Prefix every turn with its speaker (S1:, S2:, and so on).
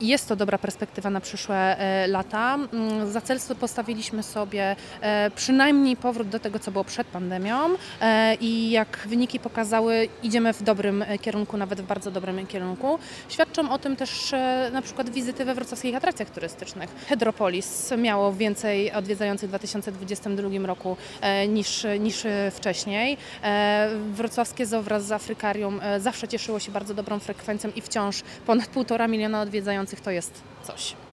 S1: Jest to dobra perspektywa na przyszłe lata. Za cel postawiliśmy sobie przynajmniej powrót do tego, co było przed pandemią i jak wyniki pokazały, idziemy w dobrym kierunku, nawet w bardzo dobrym kierunku. Świadczą o tym też na przykład wizyty we wrocławskich atrakcjach turystycznych. Hydropolis miało więcej odwiedzających w 2022 roku niż wcześniej. Wrocławskie Zoo wraz z Afrykarium zawsze cieszyło się bardzo dobrą frekwencją i wciąż ponad 1,5 miliona odwiedzających to jest coś.